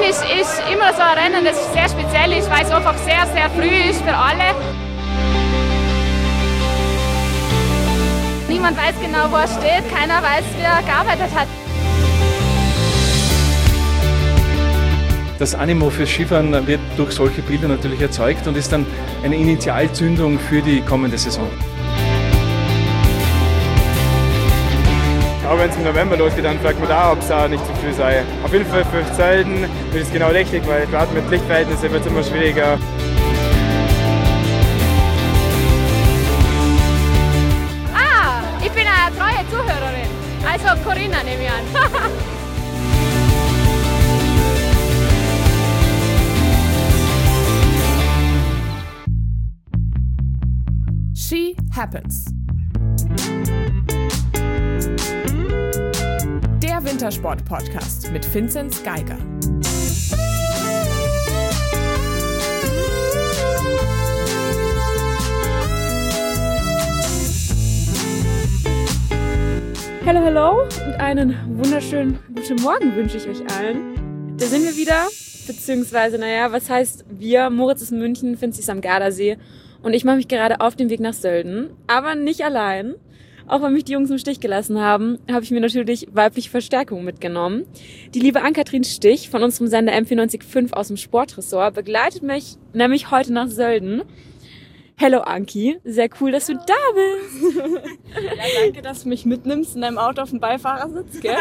ist immer so ein Rennen, das sehr speziell ist, weil es einfach sehr, sehr früh ist für alle. Niemand weiß genau, wo er steht, keiner weiß, wie er gearbeitet hat. Das Animo fürs Skifahren wird durch solche Bilder natürlich erzeugt und ist dann eine Initialzündung für die kommende Saison. Auch wenn es im November losgeht, dann fragt man da, ob es auch nicht zu früh sei. Auf jeden Fall für Zelten wird es genau richtig, weil gerade mit Lichtverhältnissen wird es immer schwieriger. Ich bin eine treue Zuhörerin, also Corinna nehme ich an. She Happens. Der Wintersport-Podcast mit Vinzenz Geiger. Hallo und einen wunderschönen guten Morgen wünsche ich euch allen. Da sind wir wieder, beziehungsweise, was heißt wir? Moritz ist in München, Vinzi ist am Gardasee und ich mache mich gerade auf den Weg nach Sölden, aber nicht allein. Auch weil mich die Jungs im Stich gelassen haben, habe ich mir natürlich weibliche Verstärkung mitgenommen. Die liebe Ann-Kathrin Stich von unserem Sender M94.5 aus dem Sportressort begleitet mich nämlich heute nach Sölden. Hallo Anki, sehr cool, dass du da bist. Ja, danke, dass du mich mitnimmst in deinem Auto auf dem Beifahrersitz, gell?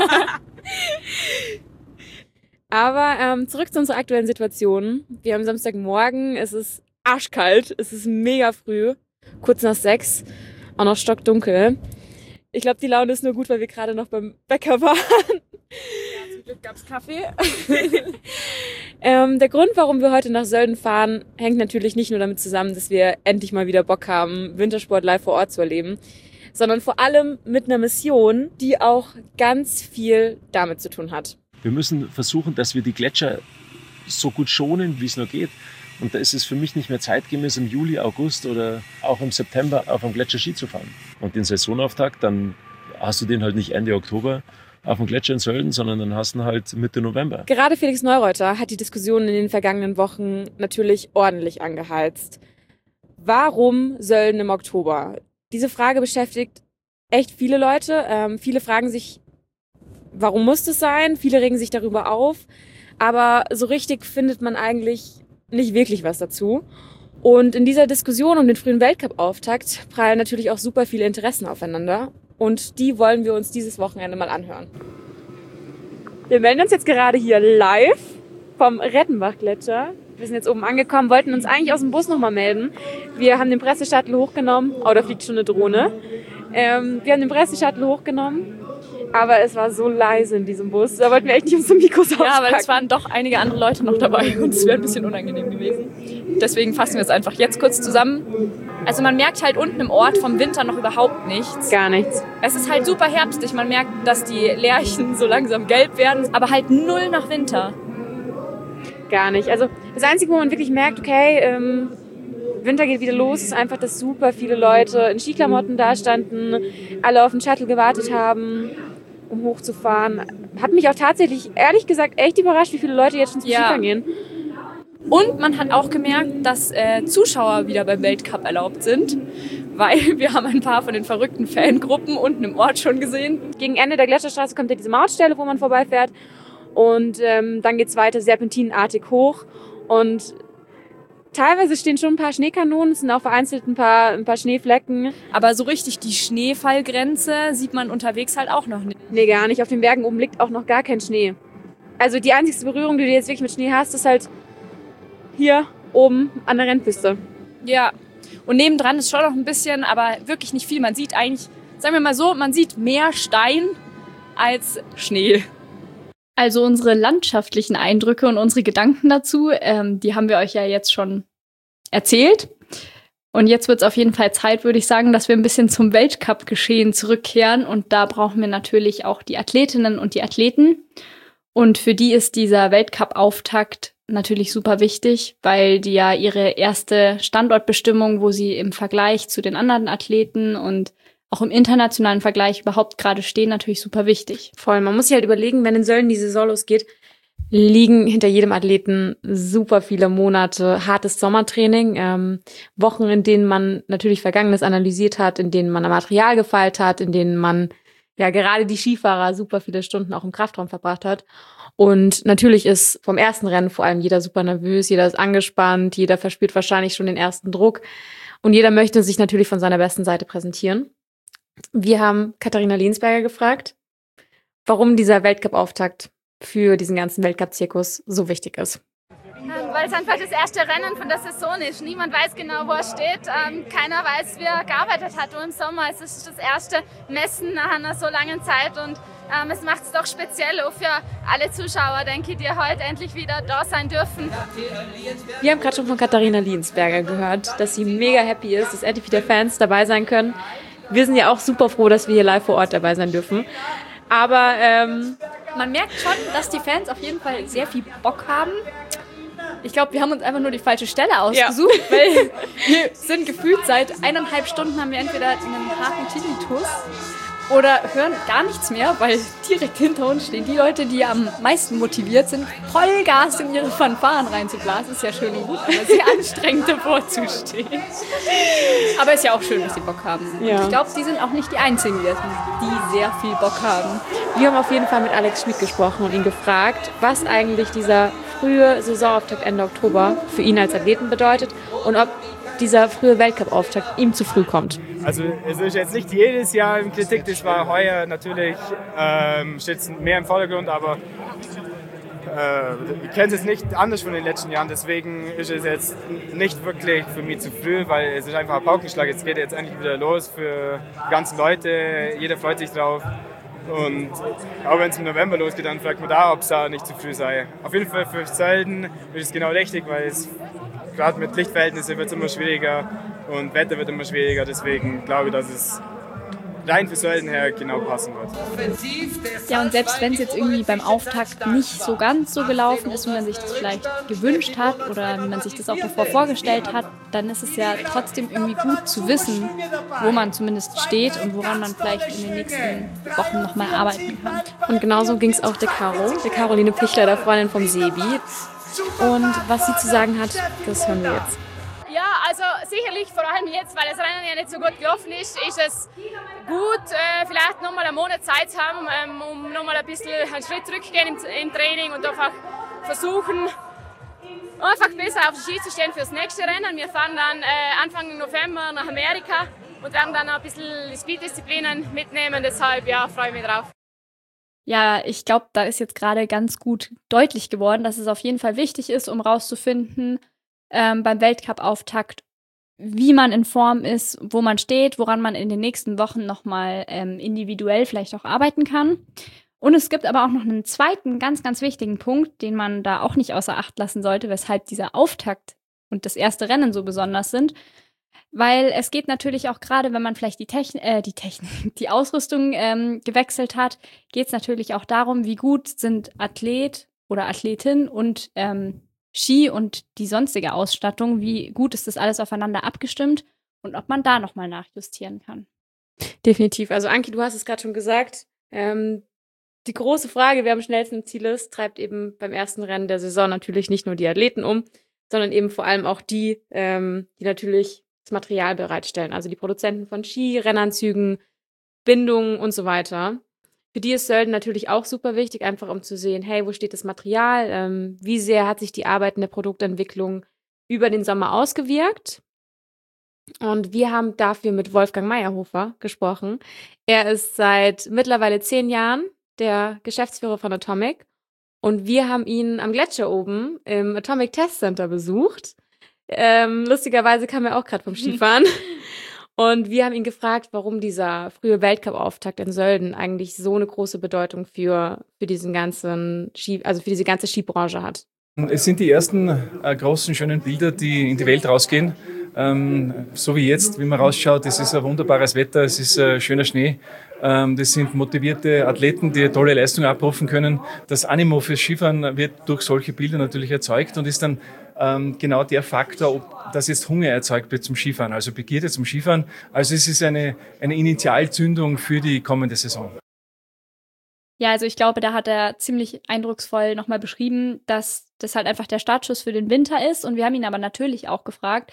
Aber zurück zu unserer aktuellen Situation. Wir haben Samstagmorgen, es ist arschkalt, es ist mega früh, kurz nach 6, auch noch stockdunkel. Ich glaube, die Laune ist nur gut, weil wir gerade noch beim Bäcker waren. Ja, zum Glück gab's Kaffee. Der Grund, warum wir heute nach Sölden fahren, hängt natürlich nicht nur damit zusammen, dass wir endlich mal wieder Bock haben, Wintersport live vor Ort zu erleben, sondern vor allem mit einer Mission, die auch ganz viel damit zu tun hat. Wir müssen versuchen, dass wir die Gletscher so gut schonen, wie es nur geht. Und da ist es für mich nicht mehr zeitgemäß, im Juli, August oder auch im September auf dem Gletscher Ski zu fahren. Und den Saisonauftakt, dann hast du den halt nicht Ende Oktober auf dem Gletscher in Sölden, sondern dann hast du ihn halt Mitte November. Gerade Felix Neureuter hat die Diskussion in den vergangenen Wochen natürlich ordentlich angeheizt. Warum Sölden im Oktober? Diese Frage beschäftigt echt viele Leute. Viele fragen sich, warum muss das sein? Viele regen sich darüber auf. Aber so richtig findet man eigentlich nicht wirklich was dazu. Und in dieser Diskussion um den frühen Weltcup-Auftakt prallen natürlich auch super viele Interessen aufeinander. Und die wollen wir uns dieses Wochenende mal anhören. Wir melden uns jetzt gerade hier live vom Rettenbach-Gletscher. Wir sind jetzt oben angekommen, wollten uns eigentlich aus dem Bus nochmal melden. Wir haben den Presseshuttle hochgenommen. Oh, da fliegt schon eine Drohne. Wir haben den Presseshuttle hochgenommen. Aber es war so leise in diesem Bus, da wollten wir echt nicht unsere Mikros auspacken. Ja, weil es waren doch einige andere Leute noch dabei und es wäre ein bisschen unangenehm gewesen. Deswegen fassen wir es einfach jetzt kurz zusammen. Also man merkt halt unten im Ort vom Winter noch überhaupt nichts. Gar nichts. Es ist halt super herbstig, man merkt, dass die Lärchen so langsam gelb werden, aber halt null nach Winter. Gar nicht. Also das Einzige, wo man wirklich merkt, okay, Winter geht wieder los, ist einfach, dass super viele Leute in Skiklamotten da standen, alle auf den Shuttle gewartet haben, um hochzufahren. Hat mich auch tatsächlich, ehrlich gesagt, echt überrascht, wie viele Leute jetzt schon zum Skifahren gehen. Und man hat auch gemerkt, dass Zuschauer wieder beim Weltcup erlaubt sind, weil wir haben ein paar von den verrückten Fangruppen unten im Ort schon gesehen. Gegen Ende der Gletscherstraße kommt ja diese Mautstelle, wo man vorbeifährt. Und dann geht's weiter serpentinenartig hoch. Und teilweise stehen schon ein paar Schneekanonen, es sind auch vereinzelt ein paar Schneeflecken. Aber so richtig die Schneefallgrenze sieht man unterwegs halt auch noch nicht. Nee, gar nicht. Auf den Bergen oben liegt auch noch gar kein Schnee. Also die einzige Berührung, die du jetzt wirklich mit Schnee hast, ist halt hier oben an der Rennpiste. Ja, und nebendran ist schon noch ein bisschen, aber wirklich nicht viel. Man sieht eigentlich, sagen wir mal so, man sieht mehr Stein als Schnee. Also unsere landschaftlichen Eindrücke und unsere Gedanken dazu, die haben wir euch ja jetzt schon erzählt. Und jetzt wird es auf jeden Fall Zeit, würde ich sagen, dass wir ein bisschen zum Weltcup-Geschehen zurückkehren. Und da brauchen wir natürlich auch die Athletinnen und die Athleten. Und für die ist dieser Weltcup-Auftakt natürlich super wichtig, weil die ja ihre erste Standortbestimmung, wo sie im Vergleich zu den anderen Athleten und auch im internationalen Vergleich überhaupt gerade stehen, natürlich super wichtig. Voll, man muss sich halt überlegen, wenn in Sölden die Saison losgeht, liegen hinter jedem Athleten super viele Monate hartes Sommertraining, Wochen, in denen man natürlich Vergangenes analysiert hat, in denen man am Material gefeilt hat, in denen man ja gerade die Skifahrer super viele Stunden auch im Kraftraum verbracht hat. Und natürlich ist vom ersten Rennen vor allem jeder super nervös, jeder ist angespannt, jeder verspürt wahrscheinlich schon den ersten Druck und jeder möchte sich natürlich von seiner besten Seite präsentieren. Wir haben Katharina Liensberger gefragt, warum dieser Weltcup-Auftakt für diesen ganzen Weltcup-Zirkus so wichtig ist. Weil es einfach das erste Rennen von der Saison ist. Niemand weiß genau, wo er steht. Keiner weiß, wie er gearbeitet hat im Sommer. Es ist das erste Messen nach einer so langen Zeit und es macht es doch speziell auch für alle Zuschauer, denke ich, die heute endlich wieder da sein dürfen. Wir haben gerade schon von Katharina Liensberger gehört, dass sie mega happy ist, dass endlich wieder Fans dabei sein können. Wir sind ja auch super froh, dass wir hier live vor Ort dabei sein dürfen. Aber man merkt schon, dass die Fans auf jeden Fall sehr viel Bock haben. Ich glaube, wir haben uns einfach nur die falsche Stelle ausgesucht, weil wir sind gefühlt seit 1,5 Stunden haben wir entweder einen harten Tinnitus oder hören gar nichts mehr, weil direkt hinter uns stehen die Leute, die am meisten motiviert sind, Vollgas in ihre Fanfaren reinzublasen. Ist ja schön und gut, aber sehr anstrengend davor zu stehen. Aber ist ja auch schön, dass sie Bock haben. Ja. Und ich glaube, sie sind auch nicht die Einzigen, die sehr viel Bock haben. Wir haben auf jeden Fall mit Alex Schmid gesprochen und ihn gefragt, was eigentlich dieser frühe Saisonauftakt Ende Oktober für ihn als Athleten bedeutet und ob dieser frühe Weltcup-Auftakt ihm zu früh kommt. Also es ist jetzt nicht jedes Jahr in Kritik, das war heuer natürlich, steht mehr im Vordergrund, aber ich kenne es jetzt nicht anders von den letzten Jahren, deswegen ist es jetzt nicht wirklich für mich zu früh, weil es ist einfach ein Paukenschlag, jetzt geht jetzt endlich wieder los für die ganzen Leute, jeder freut sich drauf. Und auch wenn es im November losgeht, dann fragt man da, ob es da nicht zu früh sei. Auf jeden Fall für Sölden ist es genau richtig, weil es gerade mit Lichtverhältnissen wird es immer schwieriger und Wetter wird immer schwieriger. Deswegen glaube ich, dass es rein für Sölden her genau passen wird. Ja, und selbst wenn es jetzt irgendwie beim Auftakt nicht so ganz so gelaufen ist, wie man sich das vielleicht gewünscht hat oder wie man sich das auch davor vorgestellt hat, dann ist es ja trotzdem irgendwie gut zu wissen, wo man zumindest steht und woran man vielleicht in den nächsten Wochen nochmal arbeiten kann. Und genauso ging es auch der Caroline Pichler, der Freundin vom Sebi. Und was sie zu sagen hat, das hören wir jetzt. Ja, also sicherlich vor allem jetzt, weil das Rennen ja nicht so gut gelaufen ist es gut, vielleicht nochmal einen Monat Zeit zu haben, um nochmal ein bisschen einen Schritt zurückzugehen im Training und einfach versuchen, einfach besser auf die Ski zu stehen für das nächste Rennen. Wir fahren dann Anfang November nach Amerika und werden dann ein bisschen die Speed-Disziplinen mitnehmen, deshalb ja, freue ich mich drauf. Ja, ich glaube, da ist jetzt gerade ganz gut deutlich geworden, dass es auf jeden Fall wichtig ist, um rauszufinden, beim Weltcup-Auftakt, wie man in Form ist, wo man steht, woran man in den nächsten Wochen nochmal individuell vielleicht auch arbeiten kann. Und es gibt aber auch noch einen zweiten ganz, ganz wichtigen Punkt, den man da auch nicht außer Acht lassen sollte, weshalb dieser Auftakt und das erste Rennen so besonders sind. Weil es geht natürlich auch gerade, wenn man vielleicht die Ausrüstung gewechselt hat, geht es natürlich auch darum, wie gut sind Athlet oder Athletin und Ski und die sonstige Ausstattung, wie gut ist das alles aufeinander abgestimmt und ob man da nochmal nachjustieren kann. Definitiv. Also Anki, du hast es gerade schon gesagt, die große Frage, wer am schnellsten im Ziel ist, treibt eben beim ersten Rennen der Saison natürlich nicht nur die Athleten um, sondern eben vor allem auch die natürlich das Material bereitstellen, also die Produzenten von Ski, Rennanzügen, Bindungen und so weiter. Für die ist Sölden natürlich auch super wichtig, einfach um zu sehen, hey, wo steht das Material, wie sehr hat sich die Arbeit in der Produktentwicklung über den Sommer ausgewirkt. Und wir haben dafür mit Wolfgang Meyerhofer gesprochen. Er ist seit mittlerweile 10 Jahren der Geschäftsführer von Atomic und wir haben ihn am Gletscher oben im Atomic Test Center besucht. Lustigerweise kam er auch gerade vom Skifahren. Und wir haben ihn gefragt, warum dieser frühe Weltcup-Auftakt in Sölden eigentlich so eine große Bedeutung für diesen ganzen für diese ganze Skibranche hat. Es sind die ersten großen, schönen Bilder, die in die Welt rausgehen. So wie jetzt, wie man rausschaut, es ist ein wunderbares Wetter, es ist schöner Schnee. Das sind motivierte Athleten, die tolle Leistungen abrufen können. Das Animo fürs Skifahren wird durch solche Bilder natürlich erzeugt und ist dann genau der Faktor, ob das jetzt Hunger erzeugt wird zum Skifahren, also Begierde zum Skifahren. Also es ist eine Initialzündung für die kommende Saison. Ja, also ich glaube, da hat er ziemlich eindrucksvoll nochmal beschrieben, dass das halt einfach der Startschuss für den Winter ist. Und wir haben ihn aber natürlich auch gefragt,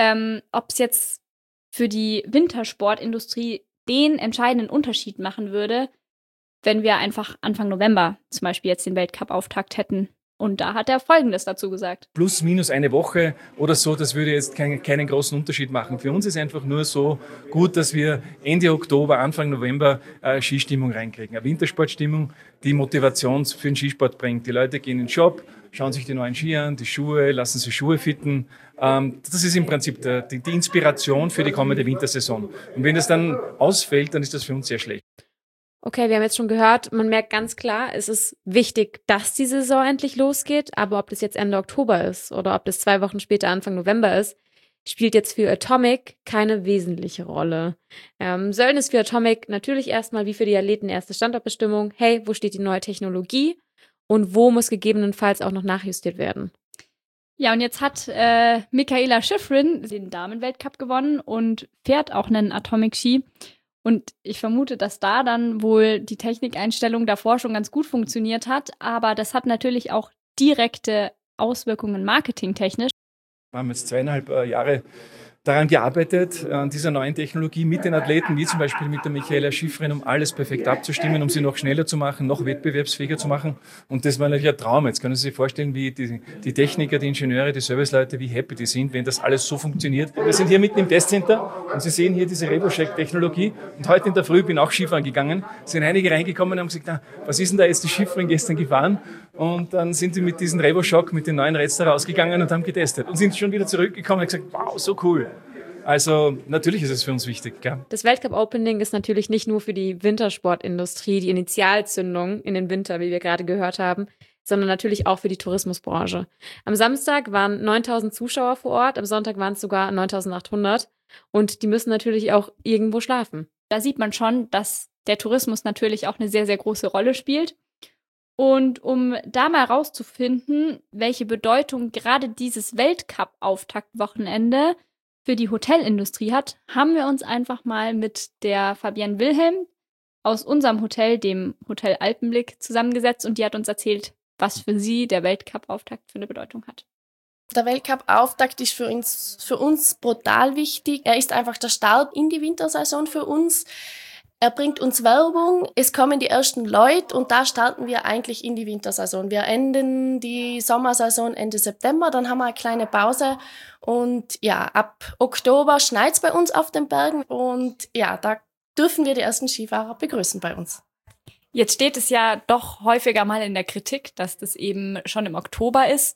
ob es jetzt für die Wintersportindustrie den entscheidenden Unterschied machen würde, wenn wir einfach Anfang November zum Beispiel jetzt den Weltcup-Auftakt hätten. Und da hat er Folgendes dazu gesagt. Plus, minus eine Woche oder so, das würde jetzt keinen großen Unterschied machen. Für uns ist einfach nur so gut, dass wir Ende Oktober, Anfang November Skistimmung reinkriegen. Eine Wintersportstimmung, die Motivation für den Skisport bringt. Die Leute gehen in den Shop, schauen sich die neuen Ski an, die Schuhe, lassen sich Schuhe fitten. Das ist im Prinzip die Inspiration für die kommende Wintersaison. Und wenn das dann ausfällt, dann ist das für uns sehr schlecht. Okay, wir haben jetzt schon gehört, man merkt ganz klar, es ist wichtig, dass die Saison endlich losgeht, aber ob das jetzt Ende Oktober ist oder ob das 2 Wochen später Anfang November ist, spielt jetzt für Atomic keine wesentliche Rolle. Sölden ist für Atomic natürlich erstmal wie für die Athleten erste Standortbestimmung. Hey, wo steht die neue Technologie und wo muss gegebenenfalls auch noch nachjustiert werden? Ja, und jetzt hat Mikaela Shiffrin den Damenweltcup gewonnen und fährt auch einen Atomic-Ski. Und ich vermute, dass da dann wohl die Technikeinstellung davor schon ganz gut funktioniert hat. Aber das hat natürlich auch direkte Auswirkungen marketingtechnisch. Wir haben jetzt 2,5 Jahre daran gearbeitet, an dieser neuen Technologie mit den Athleten, wie zum Beispiel mit der Mikaela Shiffrin, um alles perfekt abzustimmen, um sie noch schneller zu machen, noch wettbewerbsfähiger zu machen. Und das war natürlich ein Traum. Jetzt können Sie sich vorstellen, wie die Techniker, die Ingenieure, die Serviceleute, wie happy die sind, wenn das alles so funktioniert. Wir sind hier mitten im Testcenter und Sie sehen hier diese RevoCheck-Technologie. Und heute in der Früh bin ich auch Skifahren gegangen, sind einige reingekommen und haben gesagt, na, was ist denn da jetzt die Shiffrin gestern gefahren? Und dann sind sie mit diesem RevoShock, mit den neuen Rädern rausgegangen und haben getestet. Und sind schon wieder zurückgekommen und gesagt, wow, so cool. Also natürlich ist es für uns wichtig. Gell? Das Weltcup-Opening ist natürlich nicht nur für die Wintersportindustrie die Initialzündung in den Winter, wie wir gerade gehört haben, sondern natürlich auch für die Tourismusbranche. Am Samstag waren 9.000 Zuschauer vor Ort, am Sonntag waren es sogar 9.800 und die müssen natürlich auch irgendwo schlafen. Da sieht man schon, dass der Tourismus natürlich auch eine sehr, sehr große Rolle spielt. Und um da mal rauszufinden, welche Bedeutung gerade dieses Weltcup-Auftaktwochenende für die Hotelindustrie hat, haben wir uns einfach mal mit der Fabienne Wilhelm aus unserem Hotel, dem Hotel Alpenblick, zusammengesetzt und die hat uns erzählt, was für sie der Weltcup-Auftakt für eine Bedeutung hat. Der Weltcup-Auftakt ist für uns brutal wichtig. Er ist einfach der Start in die Wintersaison für uns. Er bringt uns Werbung, es kommen die ersten Leute und da starten wir eigentlich in die Wintersaison. Wir enden die Sommersaison Ende September, dann haben wir eine kleine Pause und ja, ab Oktober schneit's bei uns auf den Bergen und ja, da dürfen wir die ersten Skifahrer begrüßen bei uns. Jetzt steht es ja doch häufiger mal in der Kritik, dass das eben schon im Oktober ist.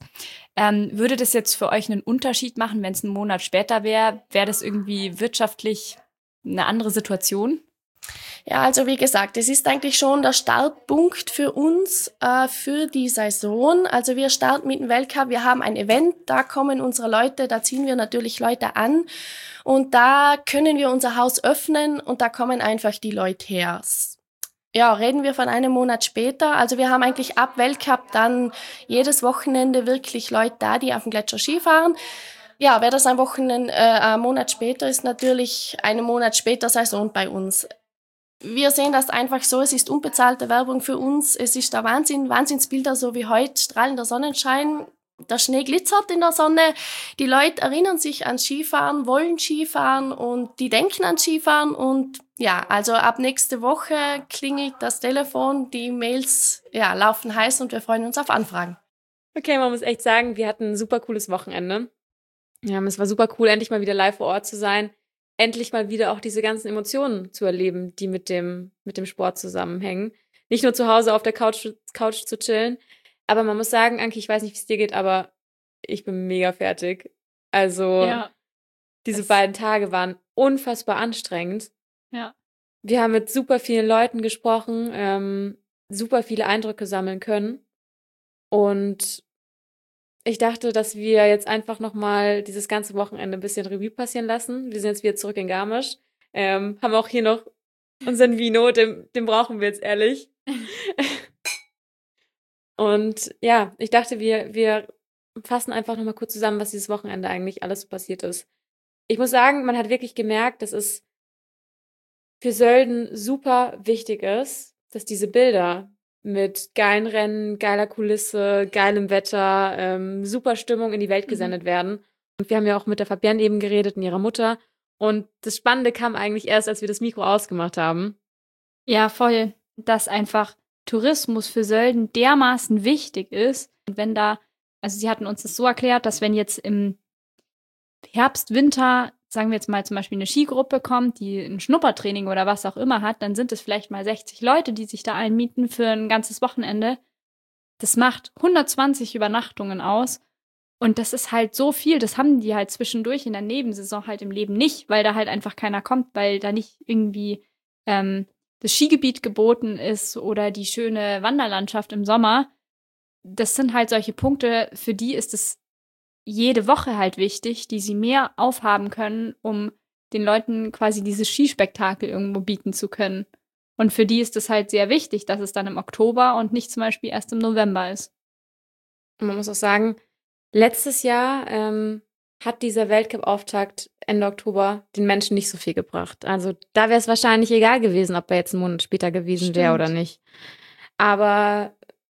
Würde das jetzt für euch einen Unterschied machen, wenn es einen Monat später wäre? Wäre das irgendwie wirtschaftlich eine andere Situation? Ja, also wie gesagt, es ist eigentlich schon der Startpunkt für uns, für die Saison. Also wir starten mit dem Weltcup, wir haben ein Event, da kommen unsere Leute, da ziehen wir natürlich Leute an und da können wir unser Haus öffnen und da kommen einfach die Leute her. Ja, reden wir von einem Monat später. Also wir haben eigentlich ab Weltcup dann jedes Wochenende wirklich Leute da, die auf dem Gletscher Skifahren. Ja, wäre das ein Monat später, ist natürlich einen Monat später Saison bei uns. Wir sehen das einfach so, es ist unbezahlte Werbung für uns, es ist der Wahnsinnsbilder, so wie heute, strahlender Sonnenschein, der Schnee glitzert in der Sonne, die Leute erinnern sich an Skifahren, wollen Skifahren und die denken an Skifahren und ja, also ab nächste Woche klingelt das Telefon, die Mails laufen heiß und wir freuen uns auf Anfragen. Okay, man muss echt sagen, wir hatten ein super cooles Wochenende. Ja, es war super cool, endlich mal wieder live vor Ort zu sein. Endlich mal wieder auch diese ganzen Emotionen zu erleben, die mit dem Sport zusammenhängen. Nicht nur zu Hause auf der Couch zu chillen. Aber man muss sagen, Anki, ich weiß nicht, wie es dir geht, aber ich bin mega fertig. Also diese beiden Tage waren unfassbar anstrengend. Ja. Wir haben mit super vielen Leuten gesprochen, super viele Eindrücke sammeln können. Und ich dachte, dass wir jetzt einfach nochmal dieses ganze Wochenende ein bisschen Revue passieren lassen. Wir sind jetzt wieder zurück in Garmisch. Haben auch hier noch unseren Vino, den brauchen wir jetzt ehrlich. Und ja, ich dachte, wir fassen einfach nochmal kurz zusammen, was dieses Wochenende eigentlich alles so passiert ist. Ich muss sagen, man hat wirklich gemerkt, dass es für Sölden super wichtig ist, dass diese Bilder mit geilen Rennen, geiler Kulisse, geilem Wetter, super Stimmung in die Welt gesendet werden. Und wir haben ja auch mit der Fabienne eben geredet und ihrer Mutter. Und das Spannende kam eigentlich erst, als wir das Mikro ausgemacht haben. Ja, voll. Dass einfach Tourismus für Sölden dermaßen wichtig ist. Und wenn da, also sie hatten uns das so erklärt, dass wenn jetzt im Herbst, Winter, sagen wir jetzt mal zum Beispiel eine Skigruppe kommt, die ein Schnuppertraining oder was auch immer hat, dann sind es vielleicht mal 60 Leute, die sich da einmieten für ein ganzes Wochenende. Das macht 120 Übernachtungen aus. Und das ist halt so viel, das haben die halt zwischendurch in der Nebensaison halt im Leben nicht, weil da halt einfach keiner kommt, weil da nicht irgendwie das Skigebiet geboten ist oder die schöne Wanderlandschaft im Sommer. Das sind halt solche Punkte, für die ist es jede Woche halt wichtig, die sie mehr aufhaben können, um den Leuten quasi dieses Skispektakel irgendwo bieten zu können. Und für die ist es halt sehr wichtig, dass es dann im Oktober und nicht zum Beispiel erst im November ist. Und man muss auch sagen, letztes Jahr hat dieser Weltcup-Auftakt Ende Oktober den Menschen nicht so viel gebracht. Also da wäre es wahrscheinlich egal gewesen, ob er jetzt einen Monat später gewesen wäre oder nicht. Aber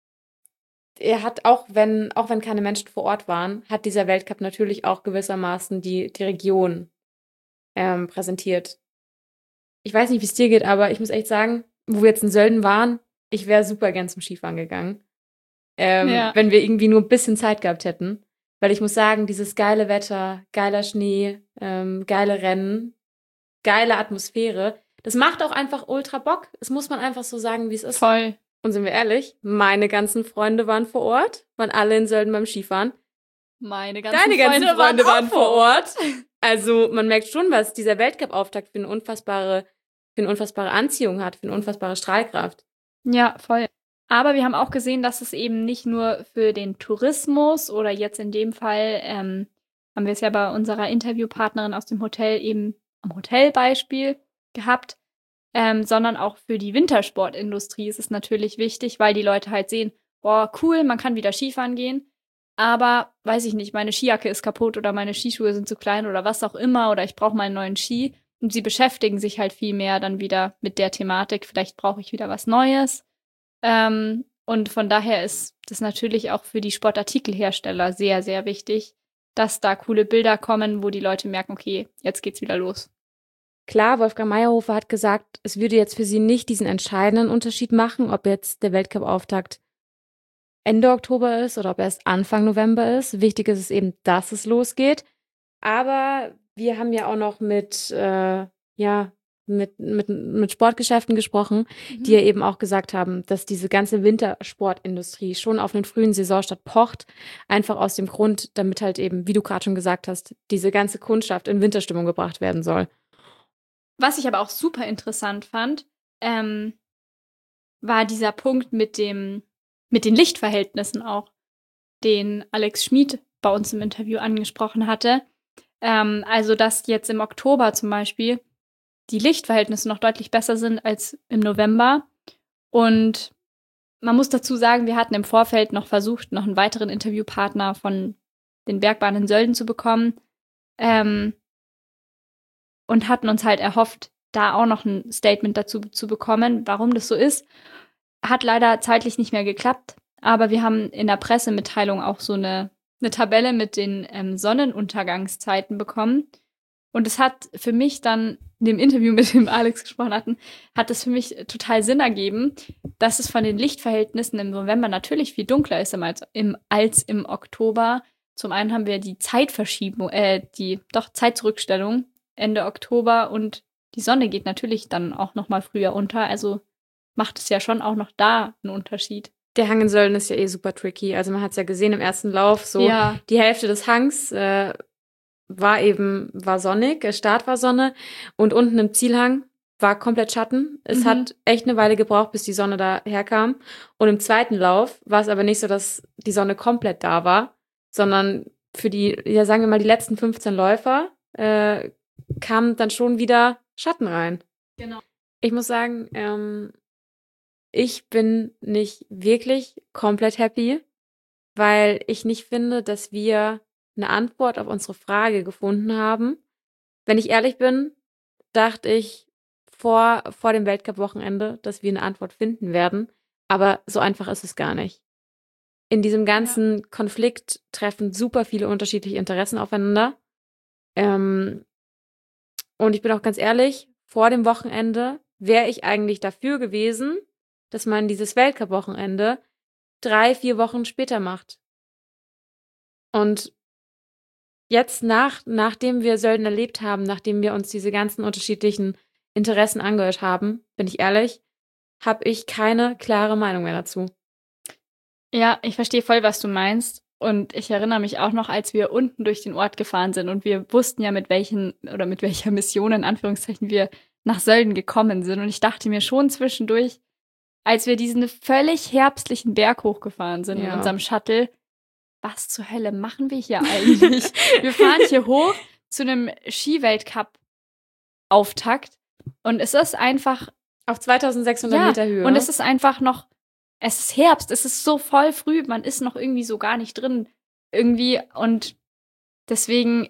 er hat, auch wenn keine Menschen vor Ort waren, hat dieser Weltcup natürlich auch gewissermaßen die Region präsentiert. Ich weiß nicht, wie es dir geht, aber ich muss echt sagen, wo wir jetzt in Sölden waren, ich wäre super gern zum Skifahren gegangen. Wenn wir irgendwie nur ein bisschen Zeit gehabt hätten. Weil ich muss sagen, dieses geile Wetter, geiler Schnee, geile Rennen, geile Atmosphäre, das macht auch einfach ultra Bock. Das muss man einfach so sagen, wie es ist. Voll. Und sind wir ehrlich, meine ganzen Freunde waren vor Ort, waren alle in Sölden beim Skifahren. Deine ganzen Freunde waren vor Ort. Also man merkt schon, was dieser Weltcup-Auftakt für eine unfassbare Anziehung hat, für eine unfassbare Strahlkraft. Ja, voll. Aber wir haben auch gesehen, dass es eben nicht nur für den Tourismus oder jetzt in dem Fall haben wir es ja bei unserer Interviewpartnerin aus dem Hotel eben am Hotelbeispiel gehabt, sondern auch für die Wintersportindustrie ist es natürlich wichtig, weil die Leute halt sehen, boah, cool, man kann wieder Skifahren gehen, aber, weiß ich nicht, meine Skijacke ist kaputt oder meine Skischuhe sind zu klein oder was auch immer oder ich brauche mal einen neuen Ski und sie beschäftigen sich halt viel mehr dann wieder mit der Thematik, vielleicht brauche ich wieder was Neues. Und von daher ist das natürlich auch für die Sportartikelhersteller sehr, sehr wichtig, dass da coole Bilder kommen, wo die Leute merken, okay, jetzt geht's wieder los. Klar, Wolfgang Meyerhofer hat gesagt, es würde jetzt für sie nicht diesen entscheidenden Unterschied machen, ob jetzt der Weltcup-Auftakt Ende Oktober ist oder ob erst Anfang November ist. Wichtig ist es eben, dass es losgeht. Aber wir haben ja auch noch mit Sportgeschäften gesprochen, die ja eben auch gesagt haben, dass diese ganze Wintersportindustrie schon auf einen frühen Saisonstart pocht, einfach aus dem Grund, damit halt eben, wie du gerade schon gesagt hast, diese ganze Kundschaft in Winterstimmung gebracht werden soll. Was ich aber auch super interessant fand, war dieser Punkt mit den Lichtverhältnissen auch, den Alex Schmid bei uns im Interview angesprochen hatte. Also, dass jetzt im Oktober zum Beispiel die Lichtverhältnisse noch deutlich besser sind als im November. Und man muss dazu sagen, wir hatten im Vorfeld noch versucht, noch einen weiteren Interviewpartner von den Bergbahnen in Sölden zu bekommen. Und hatten uns halt erhofft, da auch noch ein Statement dazu zu bekommen, warum das so ist. Hat leider zeitlich nicht mehr geklappt, aber wir haben in der Pressemitteilung auch so eine Tabelle mit den Sonnenuntergangszeiten bekommen. Und es hat für mich dann, in dem Interview, mit dem Alex gesprochen hatten, hat es für mich total Sinn ergeben, dass es von den Lichtverhältnissen im November natürlich viel dunkler ist als im Oktober. Zum einen haben wir die Zeitverschiebung, Zeitzurückstellung Ende Oktober und die Sonne geht natürlich dann auch noch mal früher unter. Also macht es ja schon auch noch da einen Unterschied. Der Hang in Sölden ist ja eh super tricky. Also man hat es ja gesehen im ersten Lauf, die Hälfte des Hangs war sonnig, der Start war Sonne und unten im Zielhang war komplett Schatten. Es hat echt eine Weile gebraucht, bis die Sonne da herkam. Und im zweiten Lauf war es aber nicht so, dass die Sonne komplett da war, sondern für die, ja sagen wir mal, die letzten 15 Läufer kam dann schon wieder Schatten rein. Genau. Ich muss sagen, ich bin nicht wirklich komplett happy, weil ich nicht finde, dass wir eine Antwort auf unsere Frage gefunden haben. Wenn ich ehrlich bin, dachte ich vor dem Weltcup-Wochenende, dass wir eine Antwort finden werden. Aber so einfach ist es gar nicht. In diesem ganzen Konflikt treffen super viele unterschiedliche Interessen aufeinander. Und ich bin auch ganz ehrlich, vor dem Wochenende wäre ich eigentlich dafür gewesen, dass man dieses Weltcup-Wochenende 3-4 Wochen später macht. Und jetzt, nachdem wir Sölden erlebt haben, nachdem wir uns diese ganzen unterschiedlichen Interessen angehört haben, bin ich ehrlich, habe ich keine klare Meinung mehr dazu. Ja, ich verstehe voll, was du meinst. Und ich erinnere mich auch noch, als wir unten durch den Ort gefahren sind und wir wussten ja, mit welcher Mission, in Anführungszeichen, wir nach Sölden gekommen sind. Und ich dachte mir schon zwischendurch, als wir diesen völlig herbstlichen Berg hochgefahren sind in unserem Shuttle, was zur Hölle machen wir hier eigentlich? Wir fahren hier hoch zu einem Skiweltcup-Auftakt und es ist einfach auf 2600 Meter Höhe. Und es ist einfach noch, es ist Herbst, es ist so voll früh, man ist noch irgendwie so gar nicht drin irgendwie und deswegen,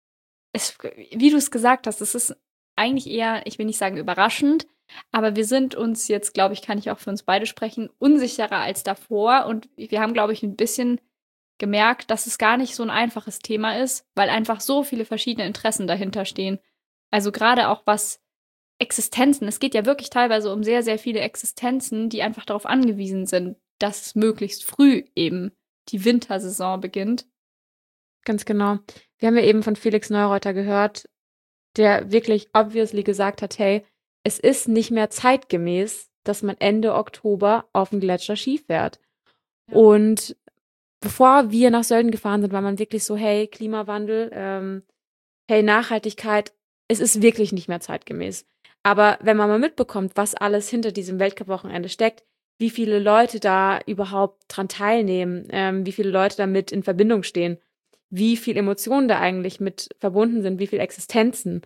wie du es gesagt hast, es ist eigentlich eher, ich will nicht sagen überraschend, aber wir sind uns jetzt, glaube ich, kann ich auch für uns beide sprechen, unsicherer als davor und wir haben, glaube ich, ein bisschen gemerkt, dass es gar nicht so ein einfaches Thema ist, weil einfach so viele verschiedene Interessen dahinter stehen. Also gerade auch was Existenzen, es geht ja wirklich teilweise um sehr, sehr viele Existenzen, die einfach darauf angewiesen sind, dass möglichst früh eben die Wintersaison beginnt. Ganz genau. Wir haben ja eben von Felix Neureuter gehört, der wirklich obviously gesagt hat, hey, es ist nicht mehr zeitgemäß, dass man Ende Oktober auf dem Gletscher Ski fährt. Ja. Und bevor wir nach Sölden gefahren sind, war man wirklich so, hey, Klimawandel, hey, Nachhaltigkeit, es ist wirklich nicht mehr zeitgemäß. Aber wenn man mal mitbekommt, was alles hinter diesem Weltcup-Wochenende steckt, wie viele Leute da überhaupt dran teilnehmen, wie viele Leute damit in Verbindung stehen, wie viel Emotionen da eigentlich mit verbunden sind, wie viel Existenzen,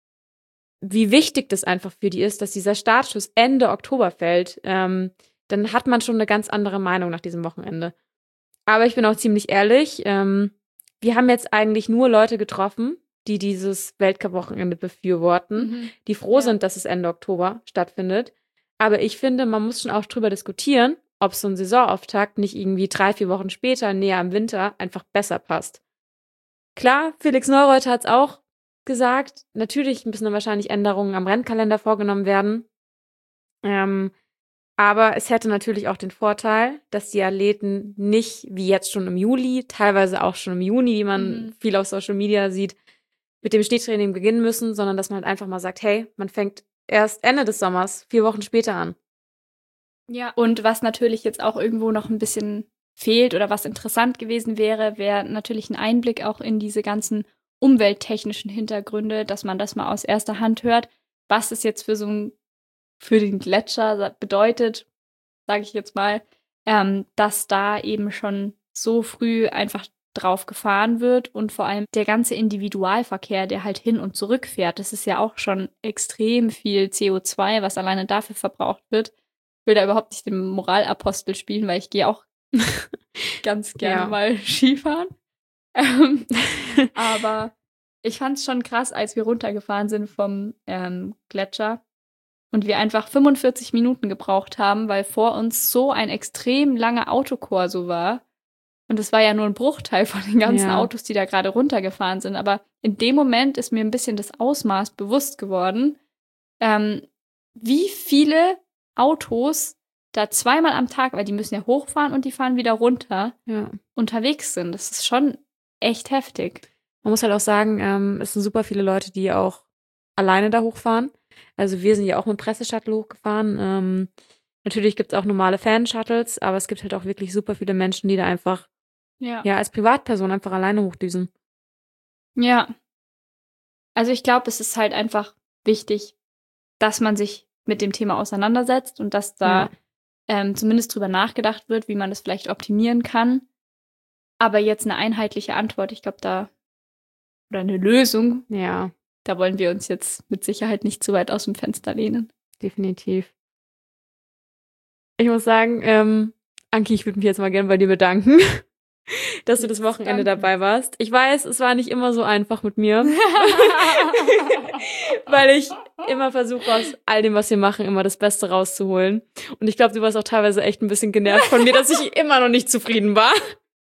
wie wichtig das einfach für die ist, dass dieser Startschuss Ende Oktober fällt, dann hat man schon eine ganz andere Meinung nach diesem Wochenende. Aber ich bin auch ziemlich ehrlich, wir haben jetzt eigentlich nur Leute getroffen, die dieses Weltcup-Wochenende befürworten, die froh sind, dass es Ende Oktober stattfindet. Aber ich finde, man muss schon auch drüber diskutieren, ob so ein Saisonauftakt nicht irgendwie 3-4 Wochen später, näher am Winter, einfach besser passt. Klar, Felix Neureuter hat es auch gesagt, natürlich müssen dann wahrscheinlich Änderungen am Rennkalender vorgenommen werden. Aber es hätte natürlich auch den Vorteil, dass die Athleten nicht wie jetzt schon im Juli, teilweise auch schon im Juni, wie man viel auf Social Media sieht, mit dem Schneetraining beginnen müssen, sondern dass man halt einfach mal sagt, hey, man fängt erst Ende des Sommers, 4 Wochen später an. Ja, und was natürlich jetzt auch irgendwo noch ein bisschen fehlt oder was interessant gewesen wäre, wäre natürlich ein Einblick auch in diese ganzen umwelttechnischen Hintergründe, dass man das mal aus erster Hand hört, was es jetzt für den Gletscher bedeutet, sage ich jetzt mal, dass da eben schon so früh einfach drauf gefahren wird und vor allem der ganze Individualverkehr, der halt hin und zurück fährt, das ist ja auch schon extrem viel CO2, was alleine dafür verbraucht wird. Ich will da überhaupt nicht den Moralapostel spielen, weil ich gehe auch ganz gerne mal Skifahren. Aber ich fand es schon krass, als wir runtergefahren sind vom Gletscher und wir einfach 45 Minuten gebraucht haben, weil vor uns so ein extrem langer Autokorso war. Und es war ja nur ein Bruchteil von den ganzen Autos, die da gerade runtergefahren sind. Aber in dem Moment ist mir ein bisschen das Ausmaß bewusst geworden, wie viele Autos da zweimal am Tag, weil die müssen ja hochfahren und die fahren wieder runter, unterwegs sind. Das ist schon echt heftig. Man muss halt auch sagen, es sind super viele Leute, die auch alleine da hochfahren. Also wir sind ja auch mit Presseshuttle hochgefahren. Natürlich gibt es auch normale Fan-Shuttles, aber es gibt halt auch wirklich super viele Menschen, die da einfach als Privatperson einfach alleine hochdüsen. Ja. Also ich glaube, es ist halt einfach wichtig, dass man sich mit dem Thema auseinandersetzt und dass da zumindest drüber nachgedacht wird, wie man das vielleicht optimieren kann. Aber jetzt eine einheitliche Antwort, ich glaube, oder eine Lösung, da wollen wir uns jetzt mit Sicherheit nicht zu weit aus dem Fenster lehnen. Definitiv. Ich muss sagen, Anki, ich würde mich jetzt mal gerne bei dir bedanken. dass du das Wochenende dabei warst. Ich weiß, es war nicht immer so einfach mit mir, weil ich immer versuche, aus all dem, was wir machen, immer das Beste rauszuholen. Und ich glaube, du warst auch teilweise echt ein bisschen genervt von mir, dass ich immer noch nicht zufrieden war.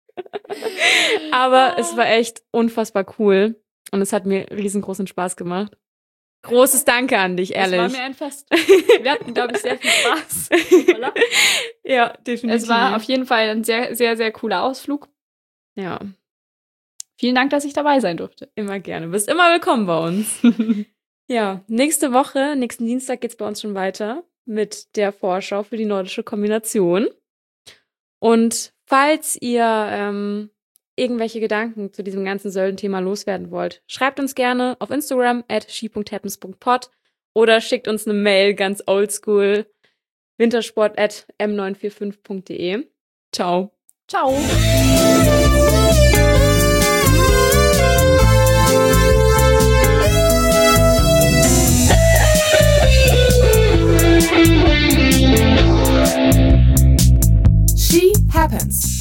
Aber es war echt unfassbar cool und es hat mir riesengroßen Spaß gemacht. Großes Danke an dich, ehrlich. Es war mir ein Fest. Wir hatten, glaube ich, sehr viel Spaß. Ja, definitiv. Es war auf jeden Fall ein sehr, sehr, sehr cooler Ausflug. Ja. Vielen Dank, dass ich dabei sein durfte. Immer gerne. Du bist immer willkommen bei uns. Ja, nächste Woche, nächsten Dienstag geht's bei uns schon weiter mit der Vorschau für die nordische Kombination. Und falls ihr irgendwelche Gedanken zu diesem ganzen Sölden-Thema loswerden wollt, schreibt uns gerne auf Instagram @she.happens.pod oder schickt uns eine Mail ganz oldschool wintersport@m945.de. Ciao. Ciao. She Happens.